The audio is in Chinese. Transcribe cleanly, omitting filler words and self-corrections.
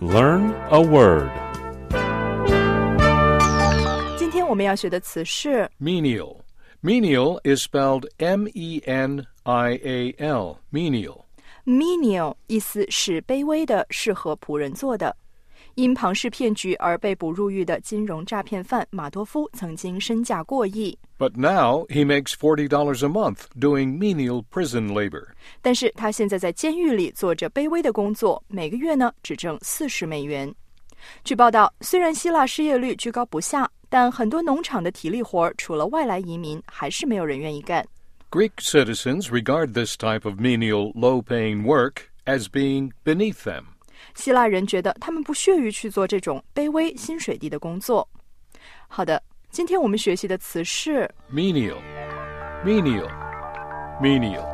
Learn a word. 今天我们要学的词是 Menial. Menial is spelled M-E-N-I-A-L. Menial. menial， 意思是卑微的，适合仆人做的。因庞氏骗局而被捕入狱的金融诈骗犯马多夫曾经身价过亿。 But now he makes $40 a month doing menial prison labor. 但是他现在在监狱里做着卑微的工作，每个月呢只挣$40。据报道，虽然希腊失业率居高不下，但很多农场的体力活除了外来移民，还是没有人愿意干。 Greek citizens regard this type of menial, low-paying work as being beneath them. 希腊人觉得他们不屑于去做这种卑微、薪水低的工作。好的，今天我们学习的词是 Menial. Menial. Menial.